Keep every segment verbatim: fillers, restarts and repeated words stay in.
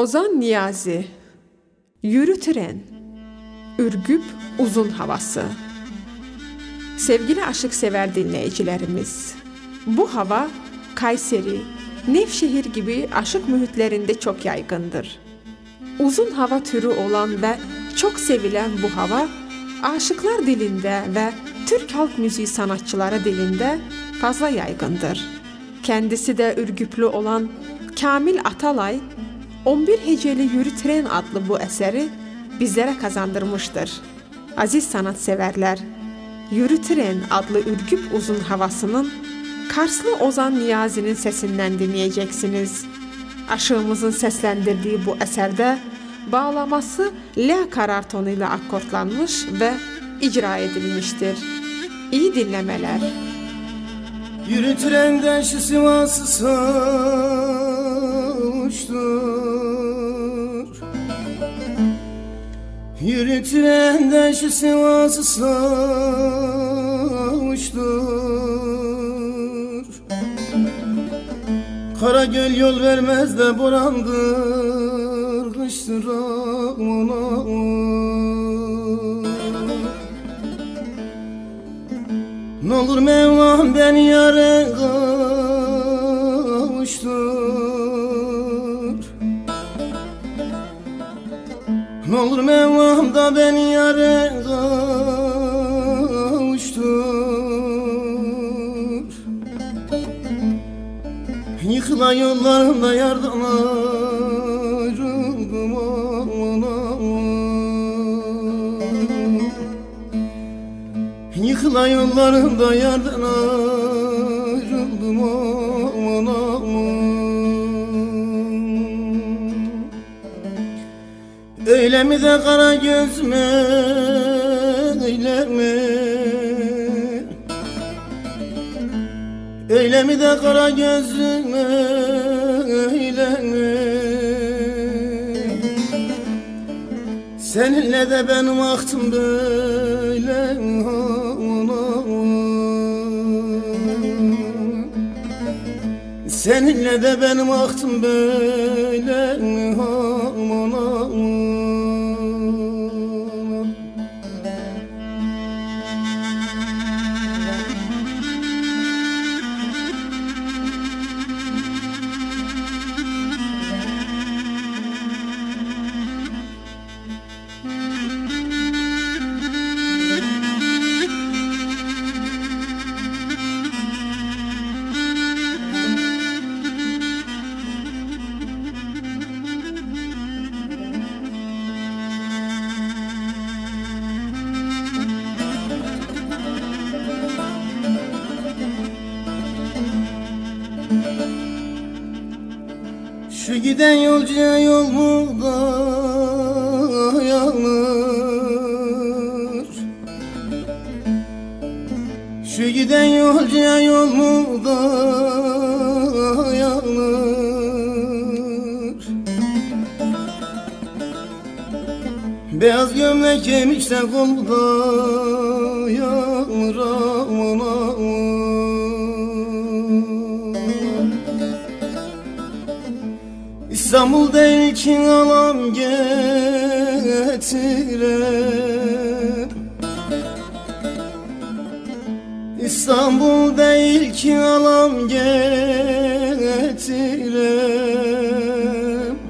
Ozan Niyazi, Yürü Tren, Ürgüp Uzun Havası. Sevgili aşıksever dinleyicilerimiz, bu hava Kayseri, Nevşehir gibi aşık mühitlerinde çok yaygındır. Uzun hava türü olan ve çok sevilen bu hava, aşıklar dilinde ve Türk halk müziği sanatçıları dilinde fazla yaygındır. Kendisi de Ürgüplü olan Kamil Atalay, on bir heceli Yürü Tren adlı bu eseri bizlere kazandırmıştır. Aziz sanatseverler, Yürü Tren adlı Ürgüp uzun havasının Karslı Ozan Niyazi'nin sesinden dinleyeceksiniz. Aşığımızın seslendirdiği bu eserde bağlaması la karar tonuyla akortlanmış ve icra edilmiştir. İyi dinlemeler. Yürü trenden şu Sivas'ı savuştur. Yürü trenden şu Sivas'ı savuştur. Kara göl yol vermez de borandır, kıştır aman aman. N'olur Mevlam beni yâre kavuştur. N'olur Mevlam da beni yâre kavuştur. Yıkıla yollarımda yardım ayrıldım aman aman. Yıkıla yollarımda yardım ayrıldım aman aman. Öyle mi de kara gözüme, öyle mi? Öyle mi de kara gözüme, öyle mi? Seninle de benim ahtım böyle aman aman. Seninle de benim ahtım böyle aman aman. Şu giden yolcuya yol mu dayanır? Şu giden yolcuya yol mu dayanır? Beyaz gömlek giymiş de kol dayanır aman aman. İstanbul değil ki alam getirem. İstanbul değil ki alam getirem.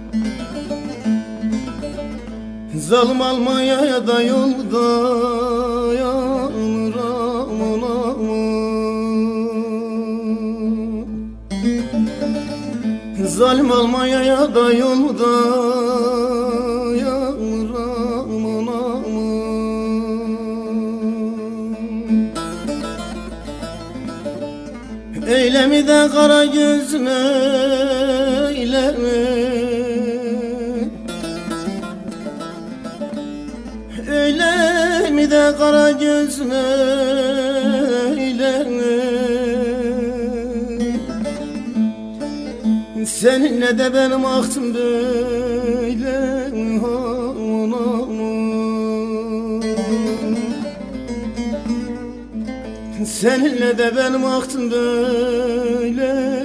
Zalim Almanya'ya da yolda yanır aman aman. Zalim Almanya'ya da yolda yanır aman aman. Öyle mi de kara gözüme, öyle mi? Öyle mi de kara gözüme, öyle mi? Seninle de benim ahtım böyle aman aman. Seninle de benim ahtım böyle